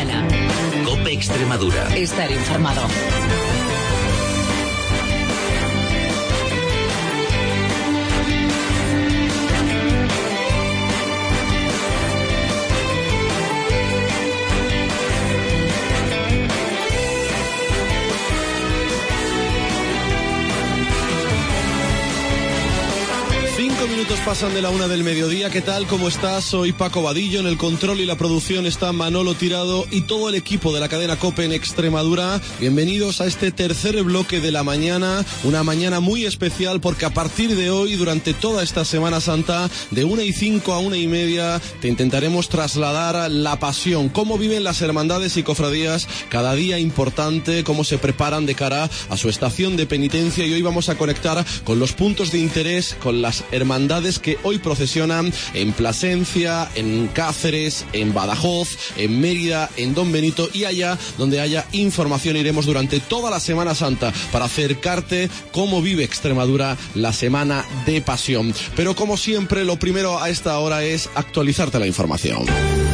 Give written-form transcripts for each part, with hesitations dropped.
mañana. COPE Extremadura. Estar informado. Minutos pasan de la 1 del mediodía. ¿Qué tal? ¿Cómo estás? Soy Paco Vadillo. En el control y la producción está Manolo Tirado y todo el equipo de la cadena COPE en Extremadura. Bienvenidos a este tercer bloque de la mañana. Una mañana muy especial porque a partir de hoy, durante toda esta Semana Santa, de 1:05 a 1:30, te intentaremos trasladar la pasión. Cómo viven las hermandades y cofradías cada día importante, cómo se preparan de cara a su estación de penitencia. Y hoy vamos a conectar con los puntos de interés, con las hermandades que hoy procesionan en Plasencia, en Cáceres, en Badajoz, en Mérida, en Don Benito y allá donde haya información iremos durante toda la Semana Santa para acercarte cómo vive Extremadura la Semana de Pasión. Pero como siempre, lo primero a esta hora es actualizarte la información.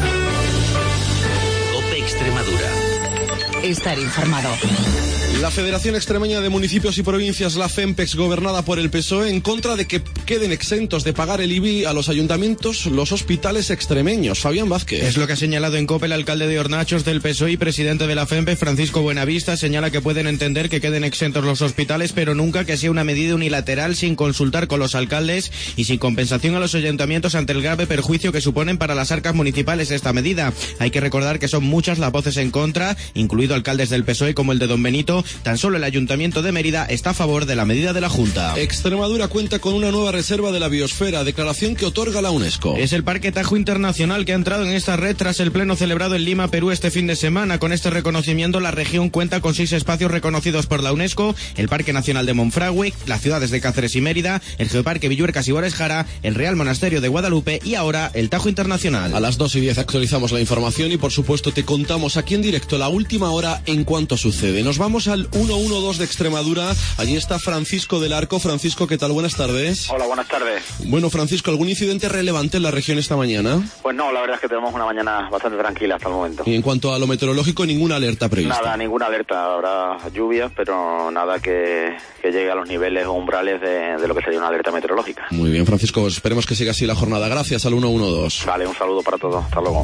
COPE Extremadura. Estar informado. La Federación Extremeña de Municipios y Provincias, la FEMPEX, gobernada por el PSOE, en contra de que queden exentos de pagar el IBI a los ayuntamientos los hospitales extremeños. Fabián Vázquez. Es lo que ha señalado en COPE el alcalde de Hornachos del PSOE y presidente de la FEMPEX, Francisco Buenavista. Señala que pueden entender que queden exentos los hospitales, pero nunca que sea una medida unilateral sin consultar con los alcaldes y sin compensación a los ayuntamientos ante el grave perjuicio que suponen para las arcas municipales esta medida. Hay que recordar que son muchas las voces en contra, incluido alcaldes del PSOE como el de Don Benito. Tan solo el Ayuntamiento de Mérida está a favor de la medida de la Junta. Extremadura cuenta con una nueva reserva de la biosfera, declaración que otorga la UNESCO. Es el Parque Tajo Internacional que ha entrado en esta red tras el pleno celebrado en Lima, Perú, este fin de semana. Con este reconocimiento, la región cuenta con 6 espacios reconocidos por la UNESCO: el Parque Nacional de Monfragüe, las ciudades de Cáceres y Mérida, el Geoparque Villuercas y Bores Jara, el Real Monasterio de Guadalupe y ahora el Tajo Internacional. A las 2:10 actualizamos la información y por supuesto te contamos aquí en directo la última hora en cuanto sucede. Nos vamos al 112 de Extremadura. Allí está Francisco del Arco. Francisco, ¿qué tal? Buenas tardes. Hola, buenas tardes. Bueno, Francisco, ¿algún incidente relevante en la región esta mañana? Pues no, la verdad es que tenemos una mañana bastante tranquila hasta el momento. Y en cuanto a lo meteorológico, ninguna alerta prevista. Nada, ninguna alerta. Habrá lluvias, pero nada que llegue a los niveles o umbrales de lo que sería una alerta meteorológica. Muy bien, Francisco, esperemos que siga así la jornada. Gracias al 112. Vale, un saludo para todos. Hasta luego.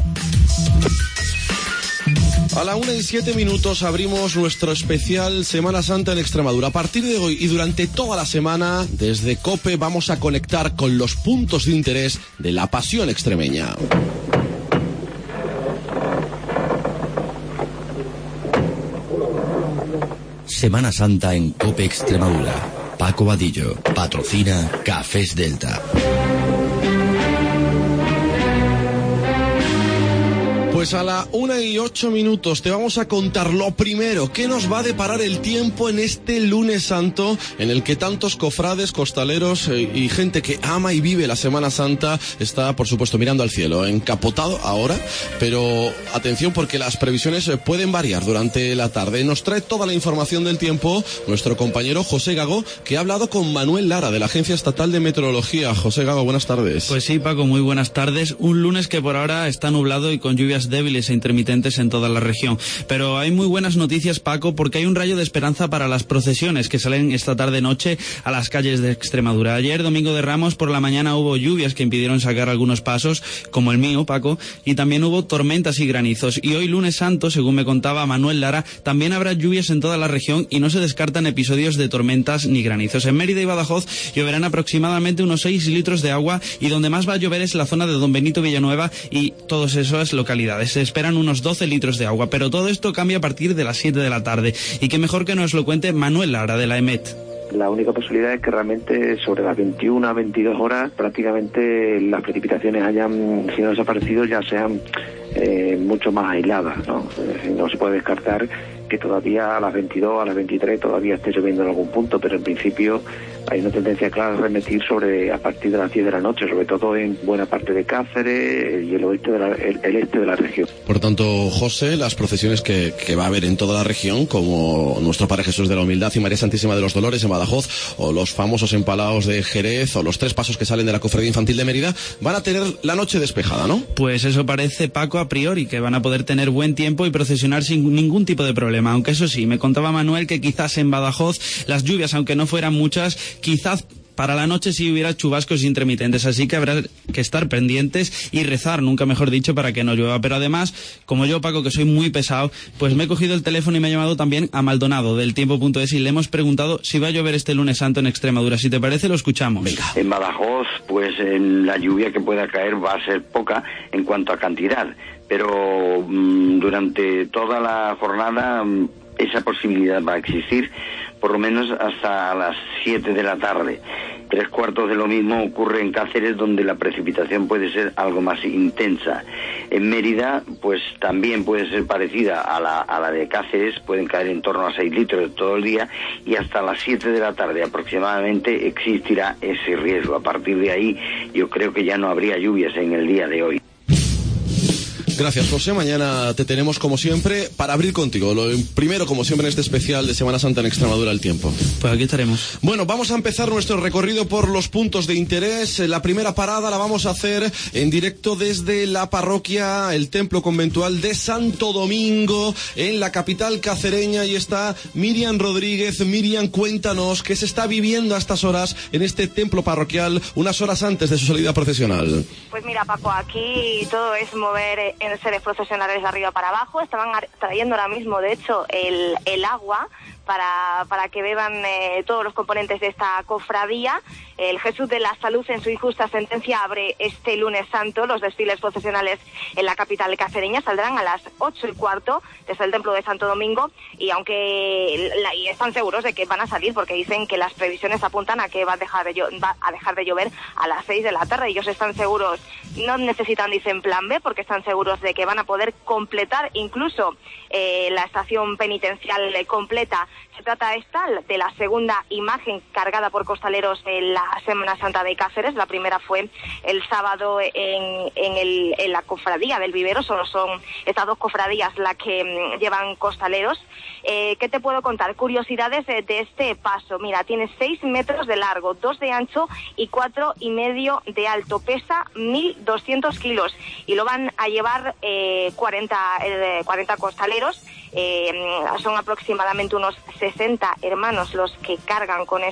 A la 1:07 abrimos nuestro especial Semana Santa en Extremadura. A partir de hoy y durante toda la semana, desde COPE vamos a conectar con los puntos de interés de la pasión extremeña. Semana Santa en COPE Extremadura. Paco Vadillo. Patrocina Cafés Delta. Pues a la 1:08 te vamos a contar lo primero, qué nos va a deparar el tiempo en este lunes santo, en el que tantos cofrades, costaleros y gente que ama y vive la Semana Santa está, por supuesto, mirando al cielo, encapotado ahora, pero atención porque las previsiones pueden variar durante la tarde. Nos trae toda la información del tiempo nuestro compañero José Gago, que ha hablado con Manuel Lara de la Agencia Estatal de Meteorología. José Gago, buenas tardes. Pues sí, Paco, muy buenas tardes. Un lunes que por ahora está nublado y con lluvias débiles e intermitentes en toda la región. Pero hay muy buenas noticias, Paco, porque hay un rayo de esperanza para las procesiones que salen esta tarde-noche a las calles de Extremadura. Ayer, Domingo de Ramos, por la mañana hubo lluvias que impidieron sacar algunos pasos, como el mío, Paco, y también hubo tormentas y granizos. Y hoy, lunes santo, según me contaba Manuel Lara, también habrá lluvias en toda la región y no se descartan episodios de tormentas ni granizos. En Mérida y Badajoz lloverán aproximadamente unos 6 litros de agua y donde más va a llover es la zona de Don Benito, Villanueva y todas esas localidades. Se esperan unos 12 litros de agua, pero todo esto cambia a partir de las 7 de la tarde. Y qué mejor que nos lo cuente Manuel Lara de la EMET. La única posibilidad es que realmente sobre las 21 a 22 horas prácticamente las precipitaciones hayan, si no desaparecido, ya sean mucho más aisladas, ¿no? No se puede descartar que todavía a las 22, a las 23 todavía esté lloviendo en algún punto, pero en principio hay una tendencia clara a remitir a partir de las 10 de la noche, sobre todo en buena parte de Cáceres y el este de la región. Por tanto, José, las procesiones que va a haber en toda la región, como nuestro Padre Jesús de la Humildad y María Santísima de los Dolores en Badajoz, o los famosos empalaos de Jerez, o los 3 pasos que salen de la Cofradía Infantil de Mérida, van a tener la noche despejada, ¿no? Pues eso parece, Paco, a priori que van a poder tener buen tiempo y procesionar sin ningún tipo de problema. Aunque eso sí, me contaba Manuel que quizás en Badajoz las lluvias, aunque no fueran muchas, quizás para la noche sí hubiera chubascos intermitentes, así que habrá que estar pendientes y rezar, nunca mejor dicho, para que no llueva. Pero además, como yo, Paco, que soy muy pesado, pues me he cogido el teléfono y me ha llamado también a Maldonado, del Tiempo.es, y le hemos preguntado si va a llover este lunes santo en Extremadura. Si te parece, lo escuchamos. Venga. En Badajoz, pues la lluvia que pueda caer va a ser poca en cuanto a cantidad, pero durante toda la jornada esa posibilidad va a existir, por lo menos hasta las 7 de la tarde. 3/4 de lo mismo ocurre en Cáceres, donde la precipitación puede ser algo más intensa. En Mérida, pues también puede ser parecida a la de Cáceres, pueden caer en torno a 6 litros todo el día, y hasta las 7 de la tarde aproximadamente existirá ese riesgo. A partir de ahí, yo creo que ya no habría lluvias en el día de hoy. Gracias, José. Mañana te tenemos, como siempre, para abrir contigo. Lo primero, como siempre, en este especial de Semana Santa en Extremadura, el tiempo. Pues aquí estaremos. Bueno, vamos a empezar nuestro recorrido por los puntos de interés. La primera parada la vamos a hacer en directo desde la parroquia, el templo conventual de Santo Domingo, en la capital cacereña. Y está Miriam Rodríguez. Miriam, cuéntanos qué se está viviendo a estas horas en este templo parroquial, unas horas antes de su salida procesional. Pues mira, Paco, aquí todo es mover en seres procesionales de arriba para abajo. Estaban trayendo ahora mismo, de hecho, el agua para que beban todos los componentes de esta cofradía. El Jesús de la Salud, en su injusta sentencia, abre este lunes santo. Los desfiles procesionales en la capital cacereña saldrán a las 8:15 desde el templo de Santo Domingo, y aunque y están seguros de que van a salir, porque dicen que las previsiones apuntan a que va a dejar de llover a las 6 de la tarde. Ellos están seguros, no necesitan, dicen, plan B, porque están seguros de que van a poder completar incluso la estación penitencial completa. Se trata de la segunda imagen cargada por costaleros en la Semana Santa de Cáceres. La primera fue el sábado en la cofradía del Vivero. Solo son estas dos cofradías las que llevan costaleros. ¿Qué te puedo contar? Curiosidades de este paso. Mira, tiene 6 metros de largo, 2 de ancho y 4,5 de alto. Pesa 1.200 kilos y lo van a llevar 40 costaleros. Son aproximadamente unos 60 hermanos los que cargan con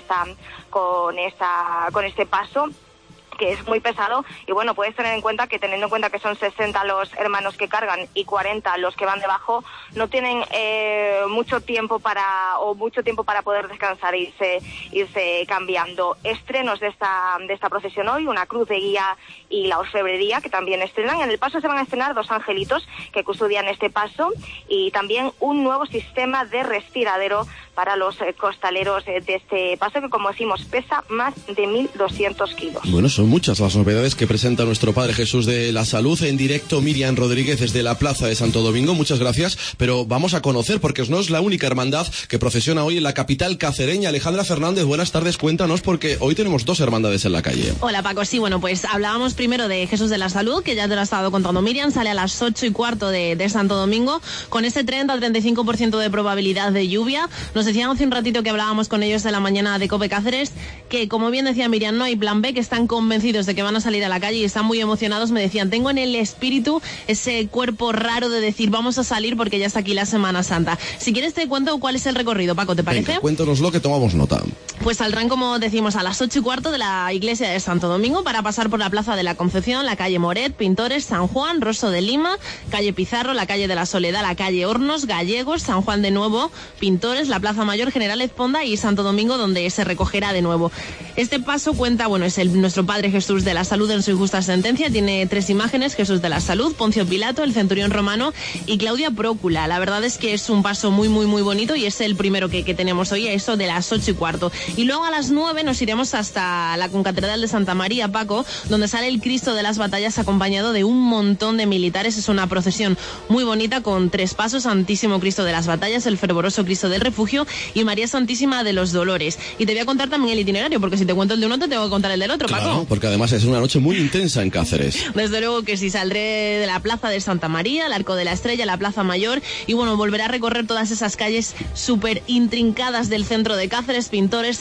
este paso, que es muy pesado. Y bueno, puedes tener en cuenta que, teniendo en cuenta que son 60 los hermanos que cargan y 40 los que van debajo, no tienen mucho tiempo para poder descansar e irse cambiando. Estrenos de esta procesión hoy: una cruz de guía y la orfebrería, que también estrenan. En el paso se van a estrenar 2 angelitos que custodian este paso, y también un nuevo sistema de respiradero para los costaleros de este paso, que, como decimos, pesa más de 1.200 kilos. Bueno, son muchas las novedades que presenta nuestro Padre Jesús de la Salud. En directo, Miriam Rodríguez desde la Plaza de Santo Domingo. Muchas gracias, pero vamos a conocer, porque no es la única hermandad que procesiona hoy en la capital cacereña. Alejandra Fernández, buenas tardes, cuéntanos, porque hoy tenemos 2 hermandades en la calle. Hola, Paco. Sí, bueno, pues hablábamos primero de Jesús de la Salud, que ya te lo ha estado contando Miriam. Sale a las 8:15 de Santo Domingo, con ese 30-35% de probabilidad de lluvia. Nos decían hace un ratito que hablábamos con ellos de la mañana de COPE Cáceres, que, como bien decía Miriam, no hay plan B, que están convencidos de que van a salir a la calle y están muy emocionados. Me decían, tengo en el espíritu ese cuerpo raro de decir, vamos a salir porque ya está aquí la Semana Santa. Si quieres te cuento cuál es el recorrido, Paco, ¿te parece? Venga, cuéntanoslo, que tomamos nota. Pues saldrán, como decimos, a las 8:15 de la iglesia de Santo Domingo, para pasar por la Plaza de la Concepción, la calle Moret, Pintores, San Juan, Rosso de Lima, calle Pizarro, la calle de la Soledad, la calle Hornos, Gallegos, San Juan de nuevo, Pintores, la Plaza Mayor, General Ezponda y Santo Domingo, donde se recogerá de nuevo. Este paso cuenta, bueno, es nuestro Padre Jesús de la Salud en su injusta sentencia. Tiene 3 imágenes: Jesús de la Salud, Poncio Pilato, el centurión romano y Claudia Prócula. La verdad es que es un paso muy, muy, muy bonito, y es el primero que tenemos hoy, a eso de las 8:15. Y luego a las 9 nos iremos hasta la concatedral de Santa María, Paco, donde sale el Cristo de las Batallas acompañado de un montón de militares. Es una procesión muy bonita con 3 pasos: Santísimo Cristo de las Batallas, el Fervoroso Cristo del Refugio y María Santísima de los Dolores. Y te voy a contar también el itinerario, porque si te cuento el de uno te tengo que contar el del otro, claro, Paco. Porque además es una noche muy intensa en Cáceres. Desde luego que sí. Saldré de la Plaza de Santa María, el Arco de la Estrella, la Plaza Mayor, y bueno, volveré a recorrer todas esas calles súper intrincadas del centro de Cáceres: Pintores,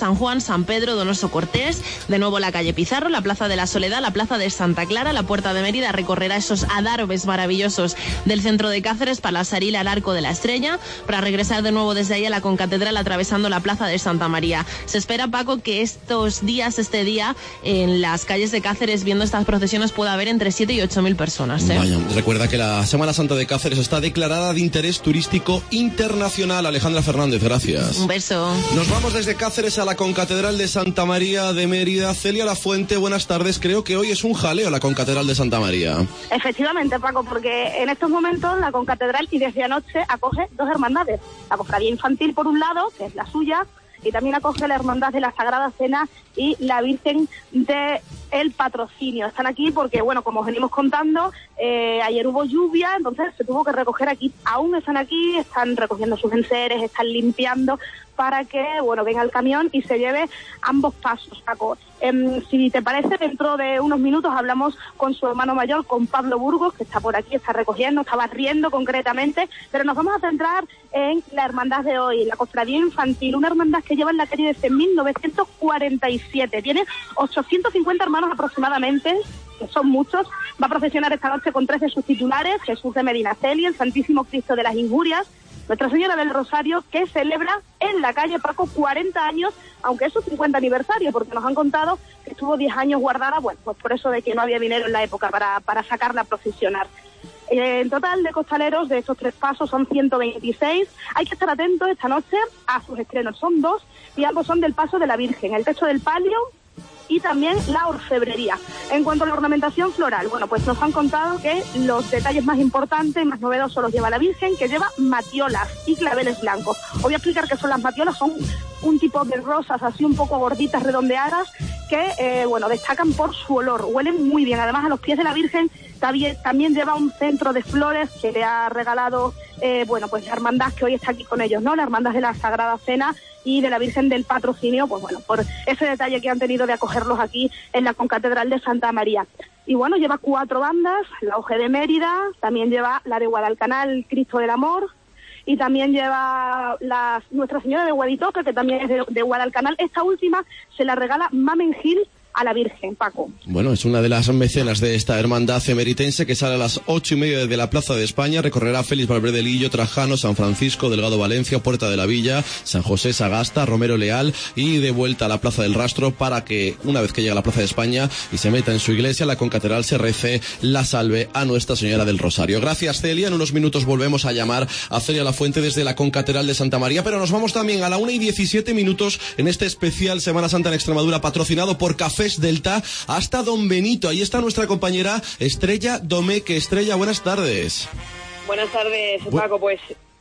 San Juan, San Pedro, Donoso Cortés, de nuevo la calle Pizarro, la Plaza de la Soledad, la Plaza de Santa Clara, la Puerta de Mérida recorrerá esos adarves maravillosos del centro de Cáceres para salir al Arco de la Estrella, para regresar de nuevo desde ahí a la Concatedral atravesando la Plaza de Santa María. Se espera, Paco, que este día, en las calles de Cáceres, viendo estas procesiones, pueda haber entre 7 y 8.000 personas. Vaya, recuerda que la Semana Santa de Cáceres está declarada de interés turístico internacional. Alejandra Fernández, gracias. Un beso. Nos vamos desde Cáceres a la Concatedral de Santa María de Mérida. Celia Lafuente, buenas tardes. Creo que hoy es un jaleo la Concatedral de Santa María. Efectivamente, Paco, porque en estos momentos la Concatedral y desde anoche acoge dos hermandades. La Cofradía Infantil, por un lado, que es la suya, y también acoge la Hermandad de la Sagrada Cena y la Virgen del Patrocinio. Están aquí porque, bueno, como os venimos contando, ayer hubo lluvia, entonces se tuvo que recoger aquí. Aún están aquí, están recogiendo sus enseres, están limpiando para que, bueno, venga el camión y se lleve ambos pasos, Paco. Si te parece, dentro de unos minutos hablamos con su hermano mayor, con Pablo Burgos, que está por aquí, está recogiendo, está barriendo concretamente, pero nos vamos a centrar en la hermandad de hoy, la Cofradía Infantil, una hermandad que lleva en la calle desde 1947. Tiene 850 hermanos aproximadamente, que son muchos. Va a procesionar esta noche con 3 de sus titulares: Jesús de Medinaceli, el Santísimo Cristo de las Injurias, Nuestra Señora del Rosario, que celebra en la calle, Paco, 40 años, aunque es su 50 aniversario, porque nos han contado que estuvo 10 años guardada, bueno, pues por eso de que no había dinero en la época para sacarla a procesionar. En total de costaleros de estos 3 pasos son 126. Hay que estar atentos esta noche a sus estrenos. Son 2 y ambos son del Paso de la Virgen, el techo del palio y también la orfebrería. En cuanto a la ornamentación floral, bueno, pues nos han contado que los detalles más importantes y más novedosos los lleva la Virgen, que lleva matiolas y claveles blancos. Os voy a explicar qué son las matiolas. Son un tipo de rosas así un poco gorditas, redondeadas, que, bueno, destacan por su olor. Huelen muy bien. Además, a los pies de la Virgen también lleva un centro de flores que le ha regalado, bueno, pues la hermandad que hoy está aquí con ellos, ¿no? La hermandad de la Sagrada Cena y de la Virgen del Patrocinio, pues bueno, por ese detalle que han tenido de acogerlos aquí en la Concatedral de Santa María. Y bueno, lleva 4 bandas, la OG de Mérida, también lleva la de Guadalcanal, Cristo del Amor, y también lleva la Nuestra Señora de Guaditoca, que también es de Guadalcanal. Esta última se la regala Mamen Gil a la Virgen, Paco. Bueno, es una de las mecenas de esta hermandad emeritense que sale a las 8:30 de la Plaza de España. Recorrerá Félix Valverde Lillo, Trajano, San Francisco, Delgado Valencia, Puerta de la Villa, San José, Sagasta, Romero Leal y de vuelta a la Plaza del Rastro para que, una vez que llegue a la Plaza de España y se meta en su iglesia, la concatedral, se rece la salve a Nuestra Señora del Rosario. Gracias, Celia. En unos minutos volvemos a llamar a Celia Lafuente desde la concatedral de Santa María, pero nos vamos también a la 1:17 en este especial Semana Santa en Extremadura, patrocinado por Cafés Delta, hasta Don Benito. Ahí está nuestra compañera Estrella Domecq. Estrella, buenas tardes. Buenas tardes, Paco. Pues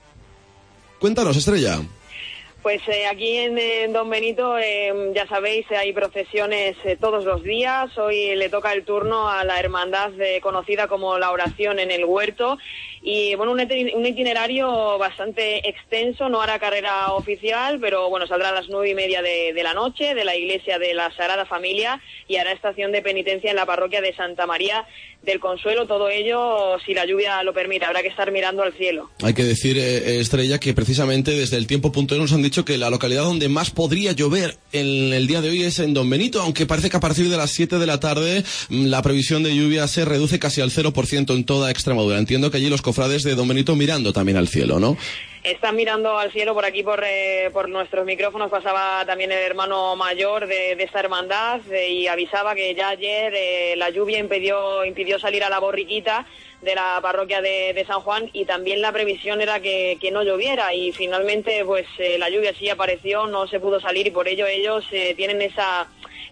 cuéntanos, Estrella. Pues aquí en Don Benito, ya sabéis, hay procesiones todos los días. Hoy le toca el turno a la hermandad conocida como la Oración en el Huerto. Y bueno, un itinerario bastante extenso. No hará carrera oficial, pero bueno, saldrá a las 9:30 de la noche de la iglesia de la Sagrada Familia y hará estación de penitencia en la parroquia de Santa María del Consuelo. Todo ello, si la lluvia lo permite, habrá que estar mirando al cielo. Hay que decir, Estrella, que precisamente desde el tiempo.es nos han dicho que la localidad donde más podría llover en el día de hoy es en Don Benito, aunque parece que a partir de las 7 de la tarde la previsión de lluvia se reduce casi al 0% en toda Extremadura. Entiendo que allí los cofrades de Don Benito mirando también al cielo, ¿no? Están mirando al cielo. Por aquí, por nuestros micrófonos, pasaba también el hermano mayor de esta hermandad y avisaba que ya ayer la lluvia impidió salir a la borriquita de la parroquia de San Juan, y también la previsión era que no lloviera, y finalmente pues la lluvia sí apareció, no se pudo salir, y por ello ellos tienen esa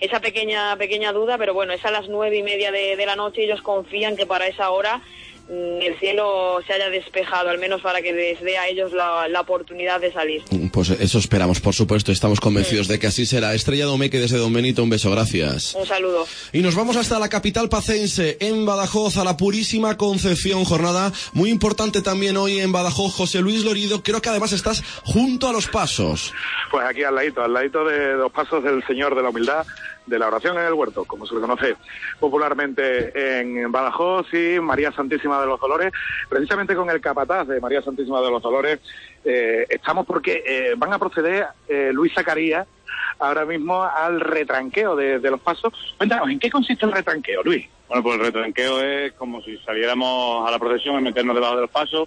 pequeña duda, pero bueno, es a las 9:30 de la noche. Ellos confían que para esa hora el cielo se haya despejado, al menos para que les dé a ellos la oportunidad de salir. Pues eso esperamos, por supuesto, estamos convencidos de que así será. Estrella Domecq desde Don Benito, un beso, gracias. Un saludo. Y nos vamos hasta la capital pacense, en Badajoz, a la Purísima Concepción. Jornada muy importante también hoy en Badajoz. José Luis Lorido, creo que además estás junto a los pasos. Pues aquí al ladito de los pasos del Señor de la Humildad, de la oración en el huerto, como se le conoce popularmente en Badajoz, y María Santísima de los Dolores. Precisamente con el capataz de María Santísima de los Dolores estamos porque van a proceder Luis Zacarías ahora mismo al retranqueo de los pasos. Cuéntanos, ¿en qué consiste el retranqueo, Luis? Bueno, pues el retranqueo es como si saliéramos a la procesión y meternos debajo de los pasos,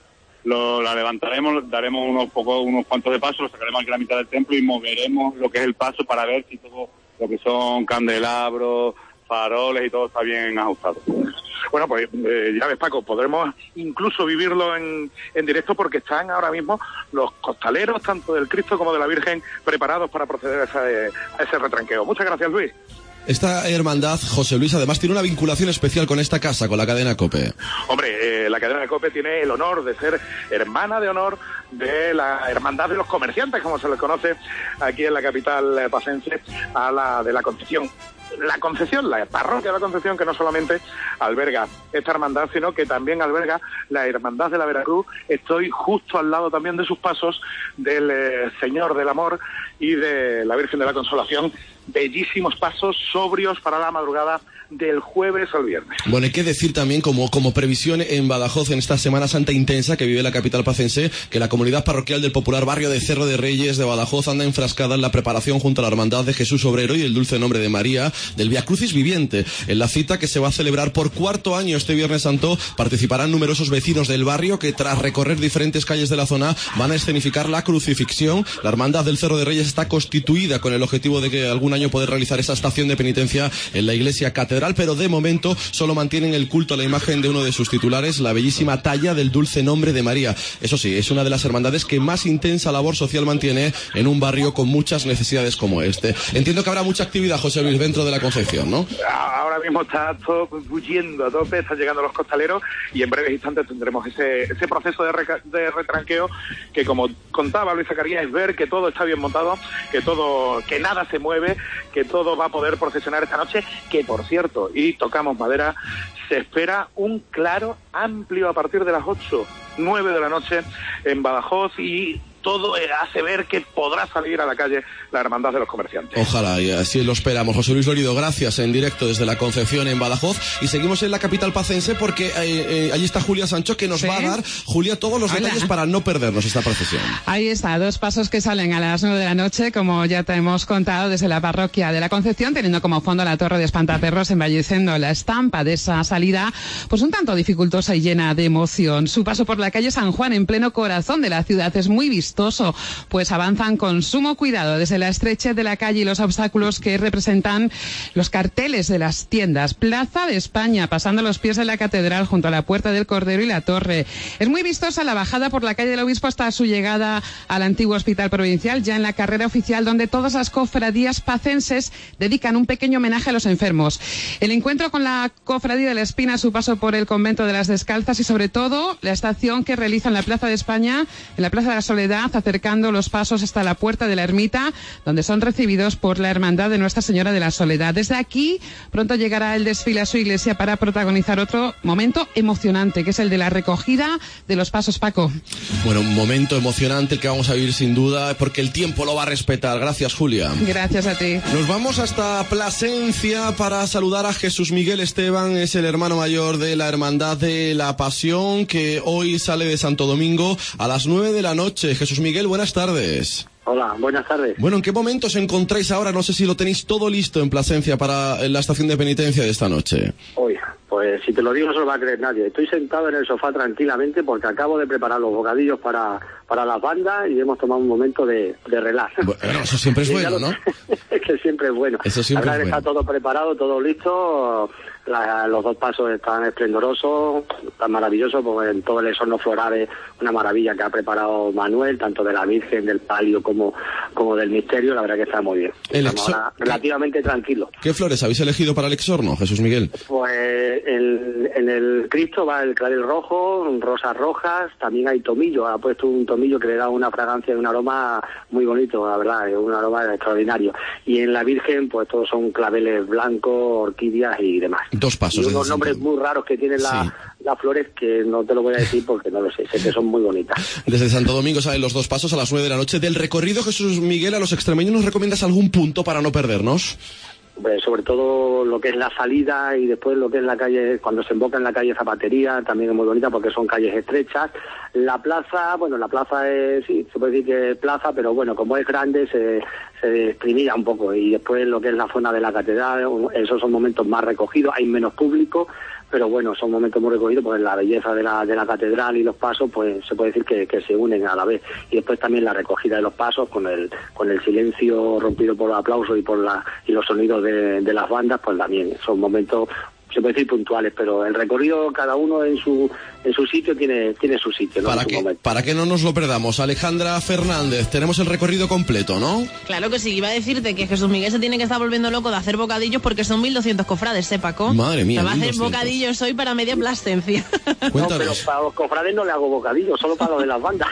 la levantaremos, daremos unos cuantos de pasos, lo sacaremos aquí a la mitad del templo y moveremos lo que es el paso para ver si todo lo que son candelabros, faroles y todo está bien ajustado. Bueno, pues ya ves, Paco, podremos incluso vivirlo en directo porque están ahora mismo los costaleros, tanto del Cristo como de la Virgen, preparados para proceder a ese retranqueo. Muchas gracias, Luis. Esta hermandad, José Luis, además tiene una vinculación especial con esta casa, con la cadena COPE. Hombre, la cadena COPE tiene el honor de ser hermana de honor de la Hermandad de los Comerciantes, como se les conoce aquí en la capital pacense, a la de la Concepción. La Concepción, la parroquia de la Concepción, que no solamente alberga esta hermandad, sino que también alberga la Hermandad de la Veracruz. Estoy justo al lado también de sus pasos del Señor del Amor y de la Virgen de la Consolación. Bellísimos pasos, sobrios para la madrugada del jueves al viernes. Bueno, hay que decir también como previsión en Badajoz en esta Semana Santa intensa que vive la capital pacense, que la comunidad parroquial del popular barrio de Cerro de Reyes de Badajoz anda enfrascada en la preparación junto a la Hermandad de Jesús Obrero y el Dulce Nombre de María del Vía Crucis Viviente. En la cita, que se va a celebrar por cuarto año este Viernes Santo, participarán numerosos vecinos del barrio que, tras recorrer diferentes calles de la zona, van a escenificar la crucifixión. La Hermandad del Cerro de Reyes está constituida con el objetivo de que algún año poder realizar esa estación de penitencia en la iglesia catedral, pero de momento solo mantienen el culto a la imagen de uno de sus titulares, la bellísima talla del Dulce Nombre de María. Eso sí, es una de las hermandades que más intensa labor social mantiene en un barrio con muchas necesidades como este. Entiendo que habrá mucha actividad, José Luis, dentro de la Concepción, ¿no? Ahora mismo está todo bulliendo a tope, están llegando los costaleros y en breves instantes tendremos ese proceso de retranqueo que, como contaba Luis Zacarías, es ver que todo está bien montado, que nada se mueve, que todo va a poder procesionar esta noche, que por cierto, y tocamos madera, se espera un claro amplio a partir de las 8-9 de la noche en Badajoz, y todo hace ver que podrá salir a la calle la Hermandad de los Comerciantes. Ojalá, y así lo esperamos. José Luis Lorido, gracias, en directo desde la Concepción en Badajoz. Y seguimos en la capital pacense porque allí está Julia Sancho, que nos va a dar, Julia, todos los detalles para no perdernos esta procesión. Ahí está, 2 pasos que salen a las 9 de la noche, como ya te hemos contado, desde la parroquia de la Concepción, teniendo como fondo la Torre de Espantaperros, embelleciendo la estampa de esa salida, pues un tanto dificultosa y llena de emoción. Su paso por la calle San Juan, en pleno corazón de la ciudad, es muy vistoso, pues avanzan con sumo cuidado desde la estrechez de la calle y los obstáculos que representan los carteles de las tiendas. Plaza de España, pasando los pies de la catedral junto a la Puerta del Cordero y la Torre. Es muy vistosa la bajada por la calle del Obispo hasta su llegada al antiguo Hospital Provincial, ya en la carrera oficial, donde todas las cofradías pacenses dedican un pequeño homenaje a los enfermos. El encuentro con la Cofradía de la Espina, su paso por el Convento de las Descalzas y sobre todo la estación que realiza en la Plaza de España, en la Plaza de la Soledad, acercando los pasos hasta la Puerta de la Ermita, donde son recibidos por la Hermandad de Nuestra Señora de la Soledad. Desde aquí pronto llegará el desfile a su iglesia para protagonizar otro momento emocionante, que es el de la recogida de los pasos, Paco. Bueno, un momento emocionante el que vamos a vivir sin duda, porque el tiempo lo va a respetar. Gracias, Julia. Gracias a ti. Nos vamos hasta Plasencia para saludar a Jesús Miguel Esteban, es el hermano mayor de la Hermandad de la Pasión, que hoy sale de Santo Domingo a las 9 de la noche. Jesús Miguel, buenas tardes. Hola, buenas tardes. Bueno, ¿en qué momento os encontráis ahora? No sé si lo tenéis todo listo en Plasencia para la estación de penitencia de esta noche. Hoy, pues si te lo digo no se lo va a creer nadie. Estoy sentado en el sofá tranquilamente porque acabo de preparar los bocadillos para las bandas y hemos tomado un momento de relax. Bueno, eso siempre es bueno, ¿no? Es que siempre es bueno. Eso siempre es bueno. Está todo preparado, todo listo. Los 2 pasos están esplendorosos, están maravillosos, porque en todo el exorno floral es una maravilla que ha preparado Manuel, tanto de la Virgen, del palio como del misterio. La verdad que está muy bien. Estamos ahora relativamente tranquilos. ¿Qué flores habéis elegido para el exorno, Jesús Miguel? Pues en el Cristo va el clavel rojo, rosas rojas, también hay tomillo. Ha puesto un tomillo que le da una fragancia y un aroma muy bonito, la verdad, es un aroma extraordinario. Y en la Virgen, pues todos son claveles blancos, orquídeas y demás. 2 pasos. Y unos nombres muy raros que tienen las flores que no te lo voy a decir porque no lo sé que son muy bonitas. Desde Santo Domingo salen los 2 pasos a las 9 de la noche. Del recorrido, Jesús Miguel, a los extremeños, ¿nos recomiendas algún punto para no perdernos? pues sobre todo lo que es la salida y después lo que es la calle, cuando se emboca en la calle Zapatería, también es muy bonita porque son calles estrechas. La plaza, bueno, la plaza es, sí, se puede decir que es plaza, pero bueno, como es grande se discrimina un poco. Y después lo que es la zona de la catedral, esos son momentos más recogidos, hay menos público, pero bueno, son momentos muy recogidos porque la belleza de la catedral y los pasos, pues se puede decir que se unen a la vez. Y después también la recogida de los pasos con el silencio rompido por los aplausos y los sonidos de las bandas, pues también son momentos, se puede decir, puntuales, pero el recorrido cada uno en su sitio tiene su sitio, ¿no? Para que no nos lo perdamos, Alejandra Fernández, tenemos el recorrido completo, ¿no? Claro que sí, iba a decirte que Jesús Miguel se tiene que estar volviendo loco de hacer bocadillos porque son 1.200 cofrades, Paco. Madre mía, se va a hacer 1200. Bocadillos hoy para media Plasencia. No, pero para los cofrades no le hago bocadillos, solo para los de las bandas.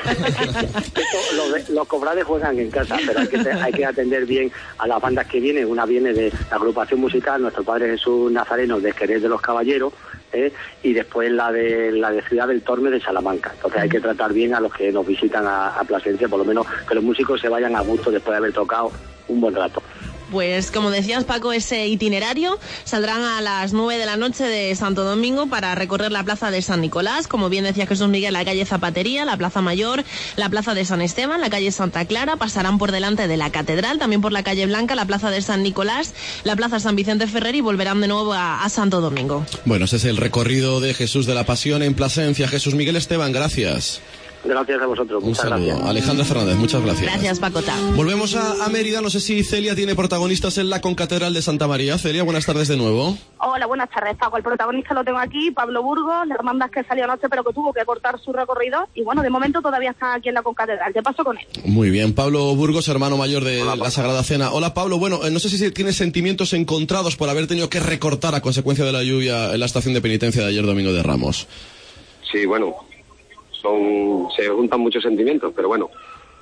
Los cofrades juegan en casa, pero hay que atender bien a las bandas que vienen. Una viene de la agrupación musical Nuestro Padre Jesús Nazareno de Jerez de los Caballeros, y después la de Ciudad del Torme de Salamanca. Entonces hay que tratar bien a los que nos visitan a Plasencia, por lo menos que los músicos se vayan a gusto después de haber tocado un buen rato. Pues como decías, Paco, ese itinerario saldrán a las 9 de la noche de Santo Domingo para recorrer la plaza de San Nicolás, como bien decía Jesús Miguel, la calle Zapatería, la plaza Mayor, la plaza de San Esteban, la calle Santa Clara, pasarán por delante de la catedral, también por la calle Blanca, la plaza de San Nicolás, la plaza San Vicente Ferrer y volverán de nuevo a Santo Domingo. Bueno, ese es el recorrido de Jesús de la Pasión en Plasencia. Jesús Miguel Esteban, gracias. Gracias a vosotros. Un saludo. Alejandra Fernández, muchas gracias. Gracias, Pacota. Volvemos a Mérida. No sé si Celia tiene protagonistas en la Concatedral de Santa María. Celia, buenas tardes de nuevo. Hola, buenas tardes, Paco. El protagonista lo tengo aquí, Pablo Burgos, la hermandad que salió anoche pero que tuvo que cortar su recorrido. Y bueno, de momento todavía está aquí en la Concatedral. ¿Qué pasó con él? Muy bien, Pablo Burgos, hermano mayor de la Sagrada Cena. Hola, Pablo. Bueno, no sé si tienes sentimientos encontrados por haber tenido que recortar a consecuencia de la lluvia en la estación de penitencia de ayer domingo de Ramos. Sí, bueno, se juntan muchos sentimientos, pero bueno,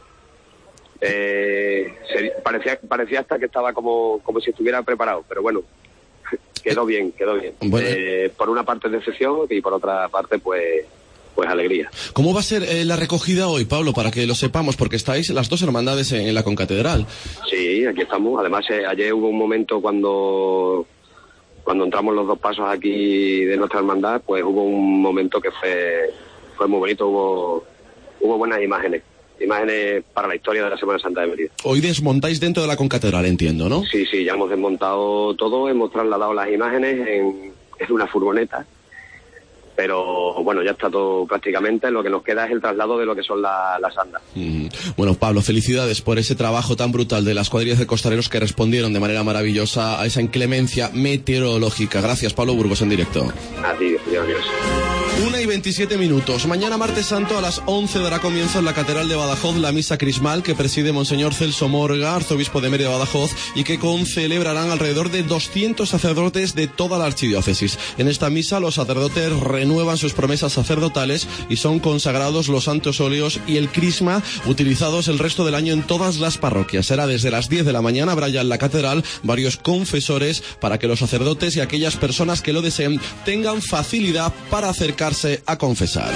parecía hasta que estaba como si estuviera preparado, pero bueno, quedó bien. Bueno. Por una parte decepción y por otra parte pues alegría. ¿Cómo va a ser la recogida hoy, Pablo, para que lo sepamos, porque estáis las dos hermandades en la Concatedral? Sí, aquí estamos. Además, ayer hubo un momento cuando entramos los dos pasos aquí de nuestra hermandad, pues hubo un momento que fue muy bonito, hubo buenas imágenes para la historia de la Semana Santa de Mérida. Hoy desmontáis dentro de la Concatedral, entiendo, ¿no? Sí, ya hemos desmontado todo, hemos trasladado las imágenes en una furgoneta, pero bueno, ya está todo prácticamente, lo que nos queda es el traslado de lo que son las andas. Bueno, Pablo, felicidades por ese trabajo tan brutal de las cuadrillas de costaleros que respondieron de manera maravillosa a esa inclemencia meteorológica. Gracias, Pablo Burgos, en directo. A ti, Dios. 1:27. Mañana martes santo a las 11 dará comienzo en la Catedral de Badajoz la misa crismal que preside Monseñor Celso Morga, arzobispo de Mérida Badajoz, y que concelebrarán alrededor de 200 sacerdotes de toda la archidiócesis. En esta misa los sacerdotes renuevan sus promesas sacerdotales y son consagrados los santos óleos y el crisma utilizados el resto del año en todas las parroquias. Será desde las 10 de la mañana, habrá ya en la catedral varios confesores para que los sacerdotes y aquellas personas que lo deseen tengan facilidad para acercarse a confesar.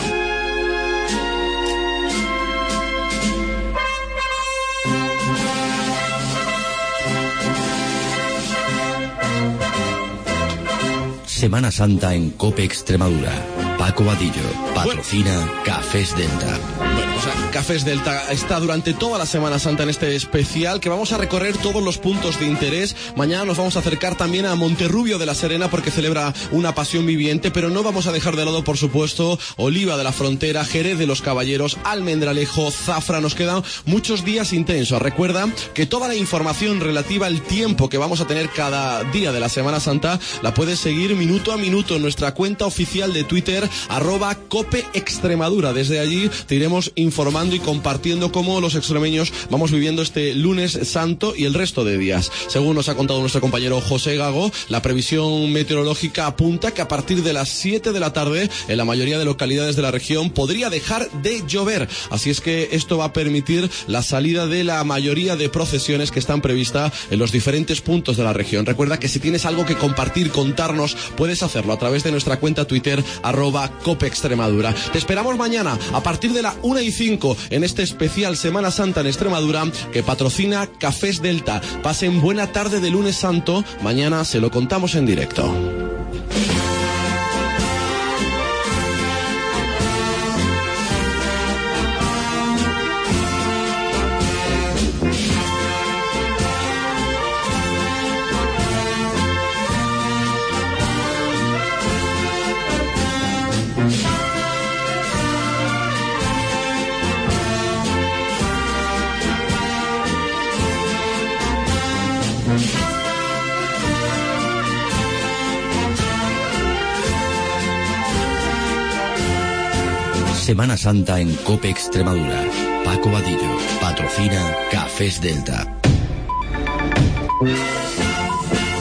Semana Santa en COPE Extremadura. Paco Vadillo patrocina Cafés Delta. Bueno, pues Cafés Delta está durante toda la Semana Santa en este especial que vamos a recorrer todos los puntos de interés. Mañana nos vamos a acercar también a Monterrubio de la Serena porque celebra una pasión viviente, pero no vamos a dejar de lado, por supuesto, Oliva de la Frontera, Jerez de los Caballeros, Almendralejo, Zafra. Nos quedan muchos días intensos. Recuerda que toda la información relativa al tiempo que vamos a tener cada día de la Semana Santa la puedes seguir minuto a minuto en nuestra cuenta oficial de Twitter, @CopeExtremadura. Desde allí te iremos informando y compartiendo cómo los extremeños vamos viviendo este lunes santo y el resto de días. Según nos ha contado nuestro compañero José Gago, la previsión meteorológica apunta que a partir de las 7 de la tarde en la mayoría de localidades de la región podría dejar de llover. Así es que esto va a permitir la salida de la mayoría de procesiones que están previstas en los diferentes puntos de la región. Recuerda que si tienes algo que compartir, contarnos, puedes hacerlo a través de nuestra cuenta Twitter @COPEExtremadura. Te esperamos mañana a partir de la 1:05 en este especial Semana Santa en Extremadura que patrocina Cafés Delta. Pasen buena tarde de lunes santo. Mañana se lo contamos en directo. Semana Santa en COPE Extremadura. Paco Vadillo patrocina Cafés Delta.